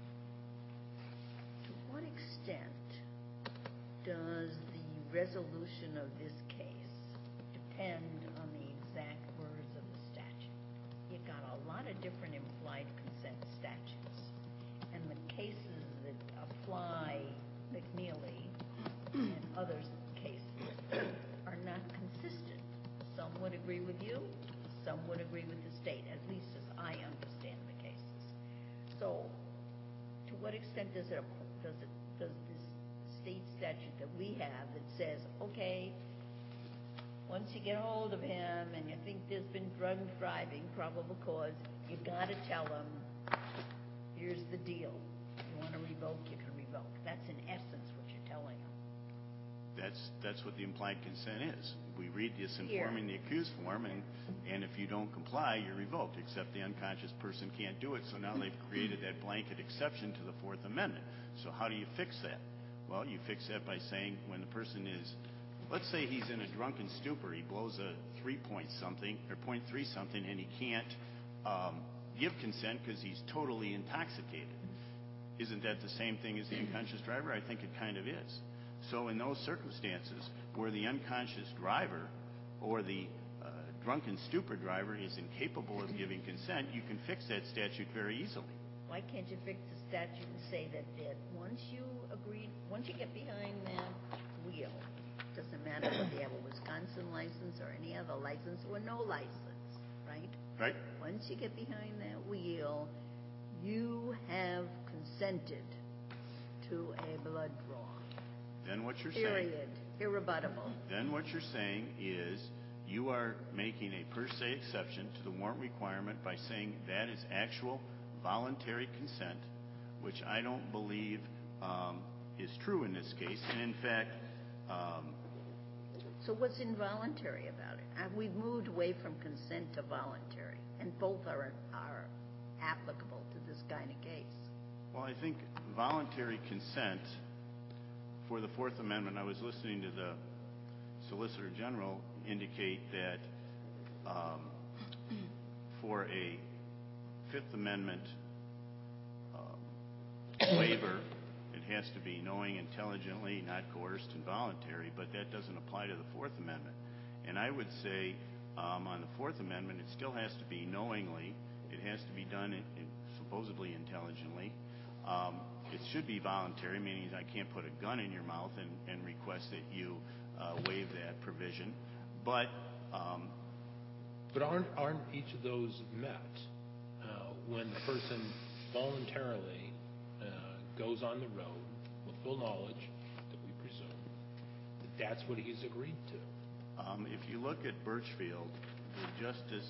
to what extent does the resolution of this case depend on the exact words of the statute? You've got a lot of different implied consent statutes, and the cases that apply McNeely and others cases are not consistent. Some would agree with you, some would agree with the state, at least as I understand the cases. So, to what extent does it, does it, does this state statute that we have that says, okay, once you get hold of him and you think there's been drunk driving, probable cause, you got to tell him, here's the deal. You want to revoke, you can revoke. That's in essence what you're telling him. That's that's what the implied consent is. We read this Here. informing the accused form, and, and if you don't comply, you're revoked, except the unconscious person can't do it. So now they've created that blanket exception to the Fourth Amendment. So how do you fix that? Well, you fix that by saying when the person is, let's say he's in a drunken stupor, he blows a three point something, or point three something, and he can't um, give consent because he's totally intoxicated. Isn't that the same thing as the unconscious driver? I think it kind of is. So in those circumstances where the unconscious driver or the uh, drunken stupor driver is incapable of giving consent, you can fix that statute very easily. Why can't you fix the statute and say that, that once you agree, once you get behind that wheel, doesn't matter whether you have a Wisconsin license or any other license or no license, right? Right? Once you get behind that wheel, you have consented to a blood draw. Then what you're saying... Period. Irrebuttable. Then what you're saying is you are making a per se exception to the warrant requirement by saying that is actual voluntary consent, which I don't believe um, is true in this case. And in fact... Um, So what's involuntary about it? Uh, we've moved away from consent to voluntary, and both are, are applicable to this kind of case. well, I think voluntary consent for the Fourth Amendment, I was listening to the Solicitor General indicate that um, for a Fifth Amendment um, waiver, it has to be knowing, intelligently, not coerced and voluntary, but that doesn't apply to the Fourth Amendment. And I would say um, on the Fourth Amendment, it still has to be knowingly. It has to be done in, in supposedly intelligently. Um, it should be voluntary, meaning I can't put a gun in your mouth and, and request that you uh, waive that provision. But um, But aren't, aren't each of those met uh, when the person voluntarily uh, goes on the road with full knowledge, that we presume, that that's what he's agreed to? um, if you look at Birchfield, the justice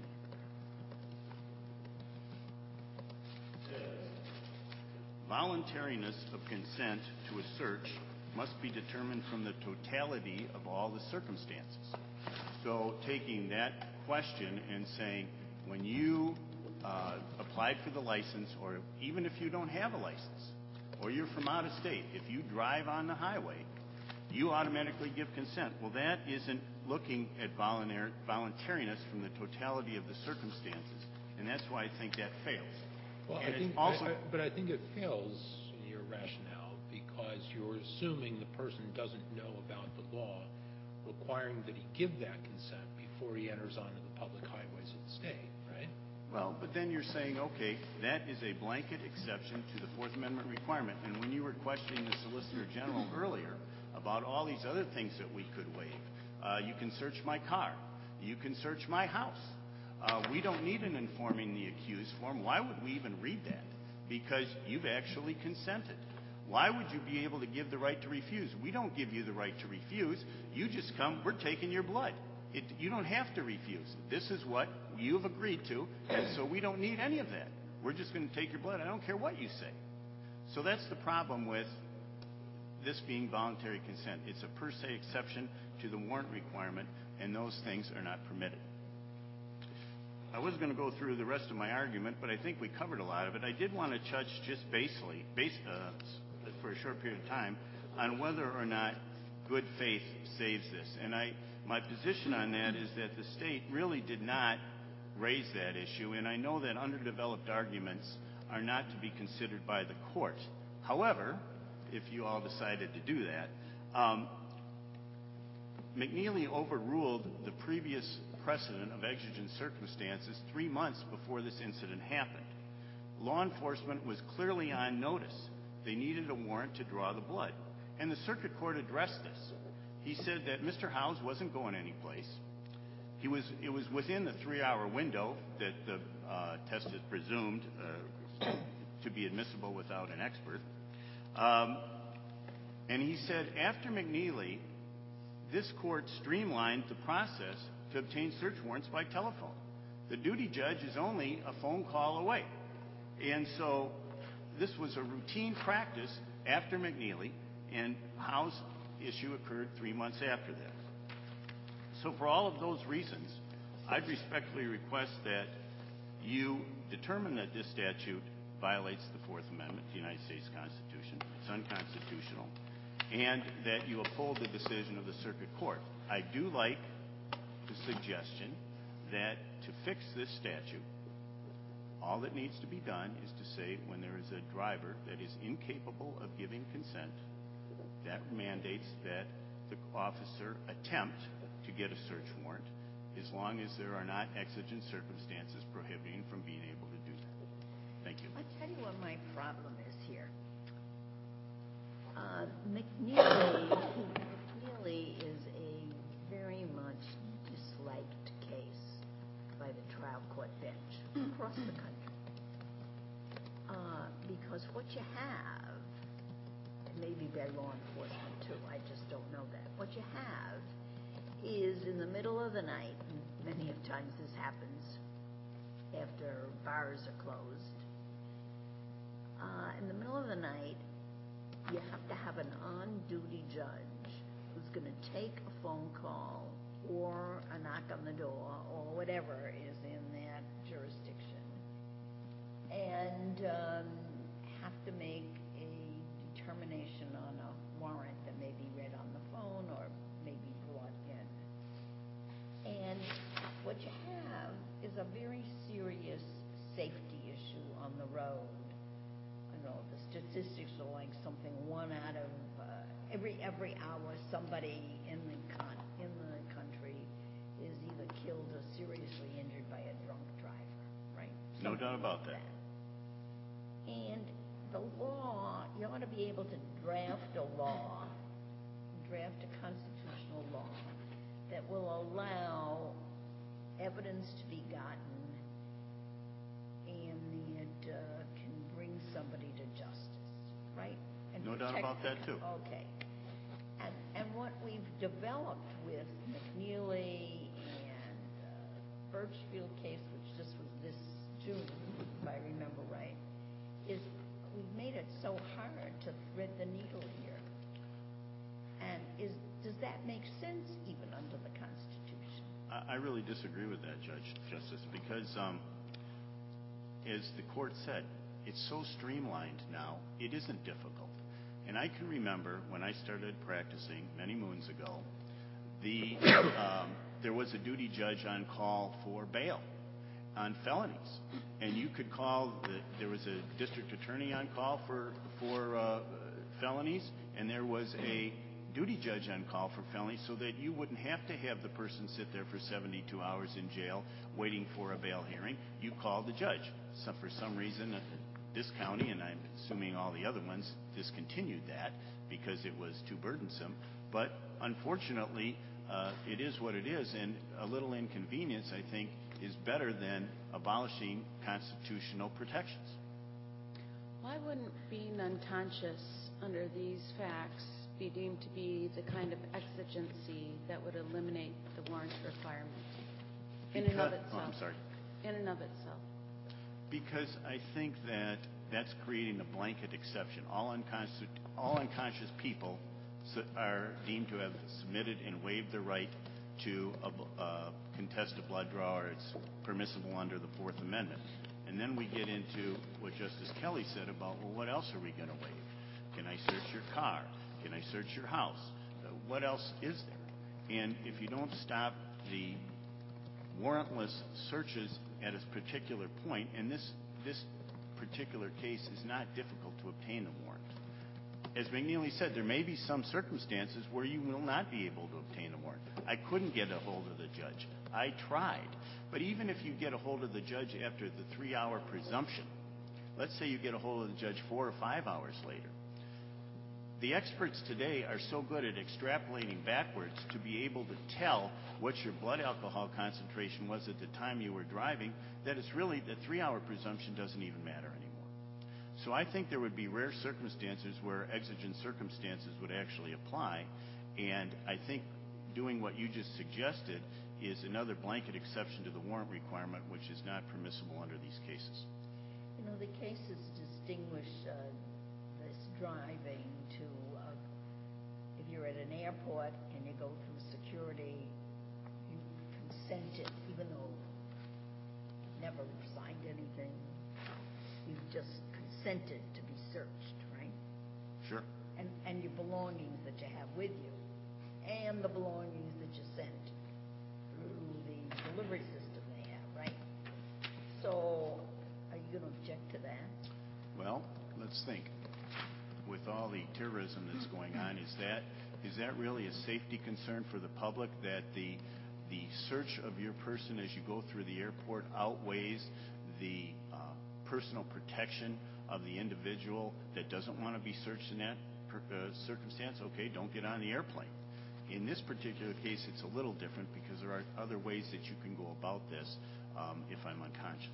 voluntariness of consent to a search must be determined from the totality of all the circumstances. So taking that question and saying, when you uh, applied for the license, or even if you don't have a license, or you're from out of state, if you drive on the highway, you automatically give consent. Well, that isn't looking at voluntar- voluntariness from the totality of the circumstances, and that's why I think that fails. Well, and I think, also, I, I, but I think it fails in your rationale because you're assuming the person doesn't know about the law, requiring that he give that consent before he enters onto the public highways of the state, right? Well, but then you're saying, okay, that is a blanket exception to the Fourth Amendment requirement. And when you were questioning the Solicitor General earlier about all these other things that we could waive, uh, you can search my car, you can search my house. Uh, we don't need an informing the accused form. Why would we even read that? Because you've actually consented. Why would you be able to give the right to refuse? We don't give you the right to refuse. You just come, we're taking your blood. It, you don't have to refuse. This is what you have agreed to, and so we don't need any of that. We're just going to take your blood. I don't care what you say. So that's the problem with this being voluntary consent. It's a per se exception to the warrant requirement, and those things are not permitted. I was going to go through the rest of my argument, but I think we covered a lot of it. I did want to touch just basically, base, uh, for a short period of time, on whether or not good faith saves this. And I, my position on that is that the state really did not raise that issue, and I know that underdeveloped arguments are not to be considered by the court. However, if you all decided to do that, um, McNeely overruled the previous precedent of exigent circumstances three months before this incident happened. Law enforcement was clearly on notice. They needed a warrant to draw the blood. And the circuit court addressed this. He said that Mister Howes wasn't going anyplace. He was, it was within the three-hour window that the uh, test is presumed uh, to be admissible without an expert. Um, and he said after McNeely, this court streamlined the process to obtain search warrants by telephone. The duty judge is only a phone call away. And so this was a routine practice after McNeely, and Howes' issue occurred three months after that. So for all of those reasons, I'd respectfully request that you determine that this statute violates the Fourth Amendment to the United States Constitution. It's unconstitutional. And that you uphold the decision of the circuit court. I do like the suggestion that to fix this statute, all that needs to be done is to say when there is a driver that is incapable of giving consent, that mandates that the officer attempt to get a search warrant as long as there are not exigent circumstances prohibiting from being able to do that. Thank you. I'll tell you what my problem is here. Uh, McNeely, McNeely is a very much disliked case by the trial court bench across the country. Uh, because what you have, maybe by law enforcement too, I just don't know that. What you have is in the middle of the night, and many of times this happens after bars are closed, uh, in the middle of the night, you have to have an on-duty judge who's going to take a phone call or a knock on the door or whatever is in that jurisdiction and um, have to make a determination on a warrant that may be read on the phone or may be brought in. And what you have is a very serious safety issue on the road. Know, the statistics are like something one out of uh, every every hour somebody in the con in the country is either killed or seriously injured by a drunk driver, right? No doubt about that. that. And the law, you ought to be able to draft a law, draft a constitutional law that will allow evidence to be gotten and that uh, can bring somebody to justice, right? And no doubt about that, too. Okay. And, and what we've developed with McNeely and uh, Birchfield case, which just was this June, if I remember right, is we've made it so hard to thread the needle here. And is does that make sense even under the Constitution? I, I really disagree with that, Judge Justice, because um, as the court said, it's so streamlined now, it isn't difficult. And I can remember when I started practicing many moons ago, the, um, there was a duty judge on call for bail on felonies. And you could call, the, there was a district attorney on call for, for uh, felonies, and there was a duty judge on call for felonies, so that you wouldn't have to have the person sit there for seventy-two hours in jail waiting for a bail hearing. You called the judge. So for some reason, this county, and I'm assuming all the other ones, discontinued that because it was too burdensome. But unfortunately, uh, it is what it is, and a little inconvenience, I think, is better than abolishing constitutional protections. Why wouldn't being unconscious under these facts be deemed to be the kind of exigency that would eliminate the warrant requirement in and of Because- itself? Oh, I'm sorry. In and of itself. Because I think that that's creating a blanket exception. All, unconscious, all unconscious people su- are deemed to have submitted and waived the right to a, uh, contest a blood draw, or it's permissible under the Fourth Amendment. And then we get into what Justice Kelly said about, well, what else are we going to waive? Can I search your car? Can I search your house? Uh, what else is there? And if you don't stop the warrantless searches at a particular point, and this this particular case is not difficult to obtain the warrant. As McNeely said, there may be some circumstances where you will not be able to obtain a warrant. I couldn't get a hold of the judge. I tried. But even if you get a hold of the judge after the three-hour presumption, let's say you get a hold of the judge four or five hours later, the experts today are so good at extrapolating backwards to be able to tell what your blood alcohol concentration was at the time you were driving, that it's really, the three-hour presumption doesn't even matter anymore. So I think there would be rare circumstances where exigent circumstances would actually apply, and I think doing what you just suggested is another blanket exception to the warrant requirement, which is not permissible under these cases. You know, the cases distinguish uh, this driving to, uh, if you're at an airport and you go through security, you consented, even though you never signed anything, you just consented to be searched, right? Sure. And, and your belongings that you have with you, and the belongings that you sent through the delivery system they have, right? So, are you going to object to that? Well, let's think. With all the terrorism that's going on, is that is that really a safety concern for the public, that the the search of your person as you go through the airport outweighs the uh, personal protection of the individual that doesn't want to be searched in that per, uh, circumstance? Okay, don't get on the airplane. In this particular case, it's a little different because there are other ways that you can go about this um, if I'm unconscious.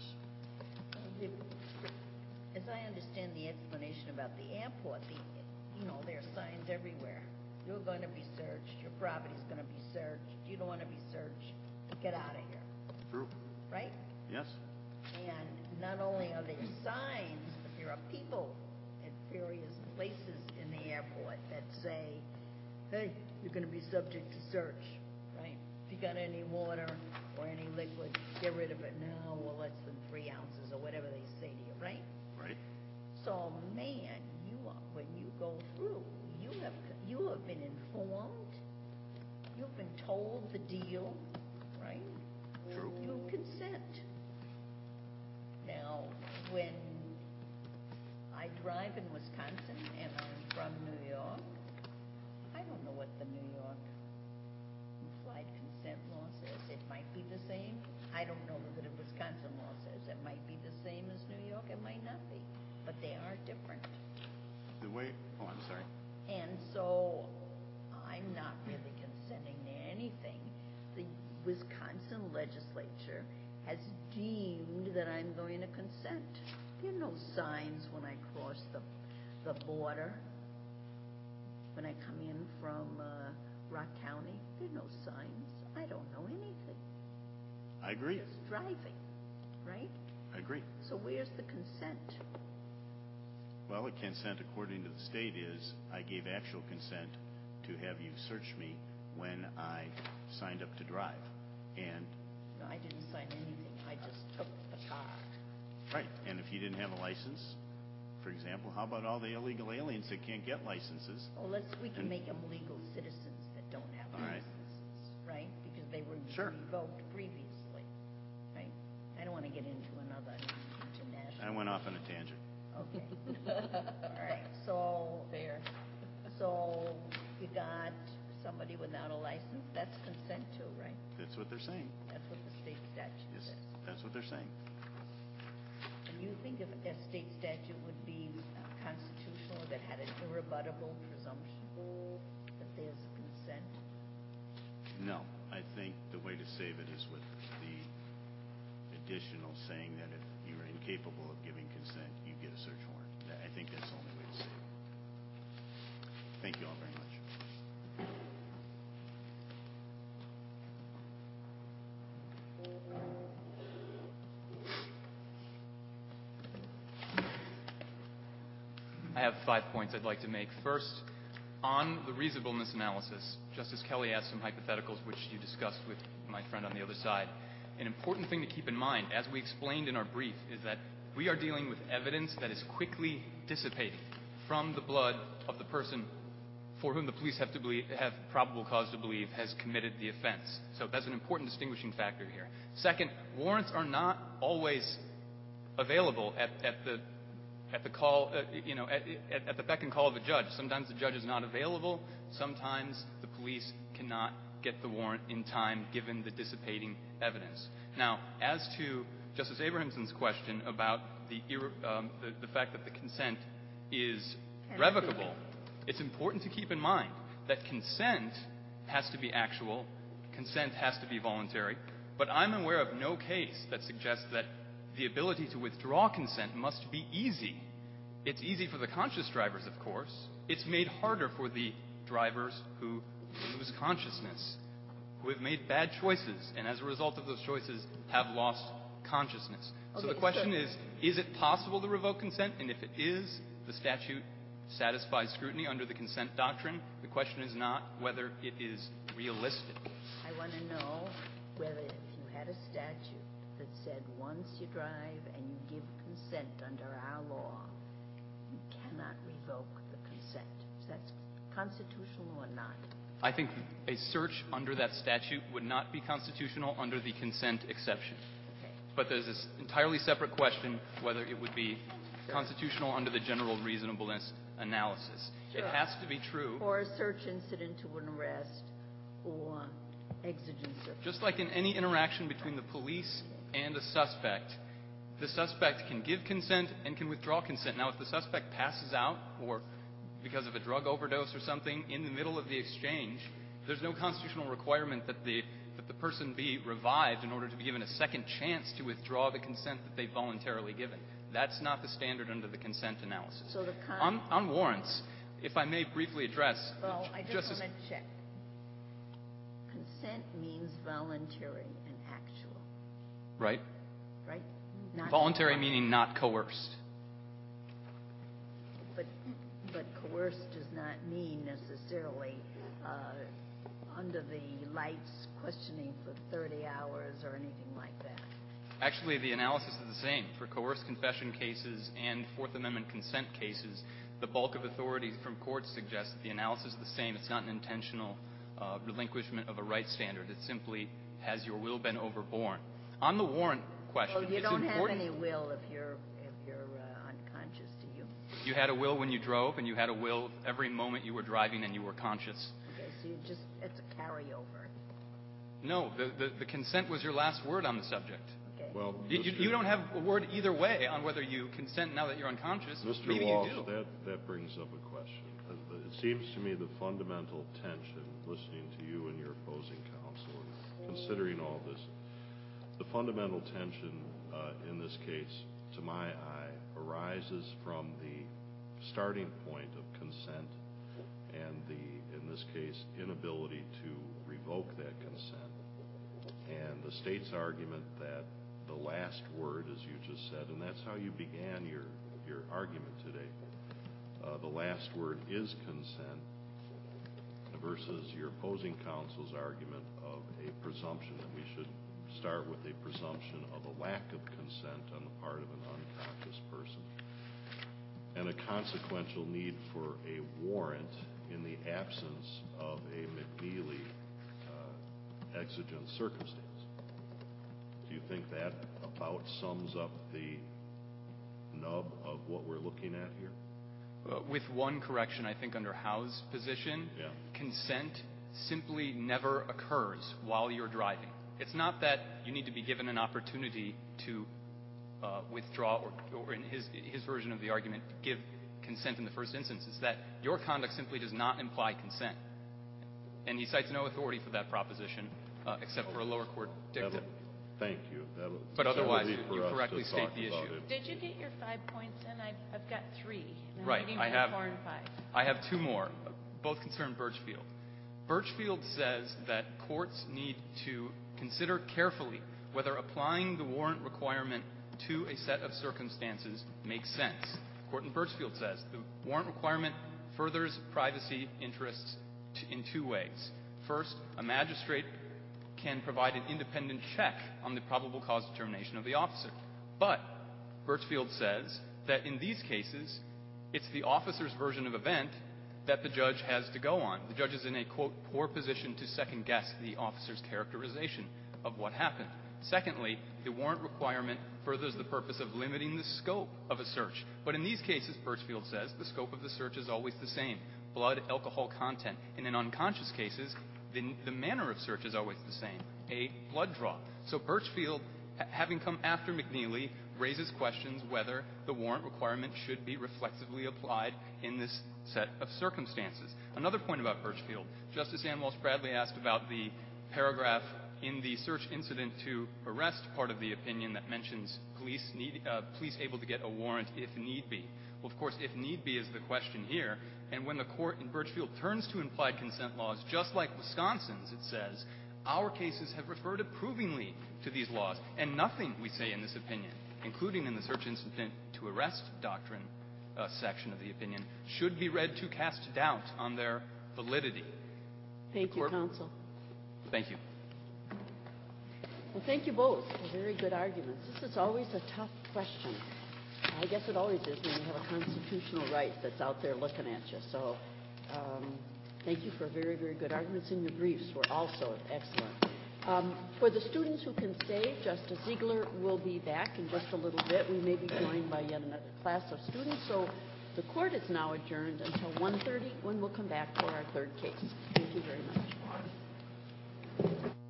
As I understand the explanation about the airport, the, you know, there are signs everywhere. You're going to be searched. Your property's going to be searched. You don't want to be searched. Get out of here. True. Right? Yes. And not only are there signs, but there are people at various places in the airport that say, hey, you're going to be subject to search, right? If you got any water or any liquid, get rid of it now, or less than three ounces, or whatever they say to you, right? Right. So, man, you are, when you go through, you have you have been informed, you've been told the deal, right? True. You consent. Now, when I drive in Wisconsin and I'm from New York, I don't know what the New York implied consent law says. It might be the same. I don't know what the Wisconsin law says. It might be the same as New York. It might not be. But they are different. The way, oh, I'm sorry. And so I'm not really consenting to anything. The Wisconsin legislature has deemed that I'm going to consent. There are no signs when I cross the, the border. When I come in from uh, Rock County, there are no signs. I don't know anything. I agree. Just driving, right? I agree. So where's the consent? Well, the consent, according to the state, is I gave actual consent to have you search me when I signed up to drive. And No, I didn't sign anything. I just took the car. Right, and if you didn't have a license, for example, how about all the illegal aliens that can't get licenses? Well, let's, we can And- make them legal citizens that don't have All right. licenses, right? Because they were Sure. revoked previously, right? I don't want to get into another I international. went off on a tangent. Okay. All right, so. Fair. So you got somebody without a license, that's consent too, right? That's what they're saying. That's what the state statute Yes, says. that's what they're saying. And you think if a state statute would be uh, constitutional if it had an irrebuttable presumption that there's consent? No, I think the way to save it is with the additional saying that if you're incapable of giving consent, you get a search warrant. That- I think that's the only way to save it. Thank you all very much. I have five points I'd like to make. First, on the reasonableness analysis, Justice Kelly asked some hypotheticals which you discussed with my friend on the other side. An important thing to keep in mind, as we explained in our brief, is that we are dealing with evidence that is quickly dissipating from the blood of the person for whom the police have to believe, have probable cause to believe has committed the offense. So that's an important distinguishing factor here. Second, warrants are not always available at, at the at the call, uh, you know, at, at, at the beck and call of a judge. Sometimes the judge is not available. Sometimes the police cannot get the warrant in time given the dissipating evidence. Now, as to Justice Abrahamson's question about the, um, the, the fact that the consent is revocable, it's important to keep in mind that consent has to be actual, consent has to be voluntary, but I'm aware of no case that suggests that the ability to withdraw consent must be easy. It's easy for the conscious drivers, of course. It's made harder for the drivers who lose consciousness, who have made bad choices, and as a result of those choices have lost consciousness. So Okay, the question so- is, is it possible to revoke consent? And if it is, the statute satisfies scrutiny under the consent doctrine. The question is not whether it is realistic. I want to know whether if you had a statute that said once you drive and you give consent under our law, you cannot revoke the consent. Is that constitutional or not? I think a search under that statute would not be constitutional under the consent exception. Okay. But there's this entirely separate question whether it would be constitutional under the general reasonableness analysis. It Sure. has to be true. Or a search incident to an arrest or exigent circumstances. Just like in any interaction between the police and a suspect, the suspect can give consent and can withdraw consent. Now, if the suspect passes out or because of a drug overdose or something in the middle of the exchange, there's no constitutional requirement that the that the person be revived in order to be given a second chance to withdraw the consent that they've voluntarily given. That's not the standard under the consent analysis. So the con- on, on warrants, if I may briefly address, Well, I just Justice, want to check. Consent means voluntary and actual, right? right? Not Voluntary meaning not coerced. But, but coerced does not mean necessarily uh, under the lights questioning for thirty hours or anything like that. Actually, the analysis is the same. For coerced confession cases and Fourth Amendment consent cases, the bulk of authorities from courts suggest that the analysis is the same. It's not an intentional uh, relinquishment of a right standard. It simply has your will been overborne. On the warrant question, Well, you it's don't have important. any will if you're, if you're uh, unconscious, do you? You had a will when you drove, and you had a will every moment you were driving and you were conscious. Okay, so you just, it's a carryover, No, the, the, the consent was your last word on the subject. okay? Well, You, you, you don't have a word either way on whether you consent now that you're unconscious. Mister Maybe Walsh, you do. that, that brings up a question. Uh, It seems to me the fundamental tension, listening to you and your opposing counsel, and considering all this, the fundamental tension uh, in this case, to my eye, arises from the starting point of consent and the, in this case, inability to revoke that consent. And the state's argument that the last word, as you just said, and that's how you began your, your argument today, uh, the last word is consent, versus your opposing counsel's argument of a presumption that we should start with a presumption of a lack of consent on the part of an unconscious person and a consequential need for a warrant in the absence of a McNeely uh, exigent circumstance. Do you think that about sums up the nub of what we're looking at here? Uh, with one correction, I think under Howe's position, Yeah. consent simply never occurs while you're driving. It's not that you need to be given an opportunity to uh, withdraw or, or in his, his version of the argument, give consent in the first instance. It's that your conduct simply does not imply consent. And he cites no authority for that proposition uh, except for a lower court dicta. That'll- Thank you. That'll, But otherwise, that'll be you for us correctly to state talk the about issue. it. Did you get your five points in? I've, I've got three. And I'm Right, reading I from have- four and five. I have two more, both concern Birchfield. Birchfield says that courts need to consider carefully whether applying the warrant requirement to a set of circumstances makes sense. The court in Birchfield says the warrant requirement furthers privacy interests t- in two ways. First, a magistrate can provide an independent check on the probable cause determination of the officer. But Birchfield says that in these cases, it's the officer's version of event that the judge has to go on. The judge is in a, quote, poor position to second-guess the officer's characterization of what happened. Secondly, the warrant requirement furthers the purpose of limiting the scope of a search. But in these cases, Birchfield says, the scope of the search is always the same: blood, alcohol content. And in unconscious cases, the, the manner of search is always the same: a blood draw. So Birchfield, ha- having come after McNeely, raises questions whether the warrant requirement should be reflexively applied in this set of circumstances. Another point about Birchfield, Justice Ann Walsh Bradley asked about the paragraph in the search incident to arrest part of the opinion that mentions police need, uh, police able to get a warrant if need be. Well, of course, if need be is the question here. And when the court in Birchfield turns to implied consent laws, just like Wisconsin's, it says, our cases have referred approvingly to these laws, and nothing, we say in this opinion, including in the search incident to arrest doctrine uh, section of the opinion, should be read to cast doubt on their validity. Thank The you, court- counsel. Thank you. Well, thank you both for very good arguments. This is always a tough question. I guess it always is when you have a constitutional right that's out there looking at you. So um, thank you for very, very good arguments, and your briefs were also excellent. Um, for the students who can stay, Justice Ziegler will be back in just a little bit. We may be joined by yet another class of students. So the court is now adjourned until one thirty, when we'll come back for our third case. Thank you very much.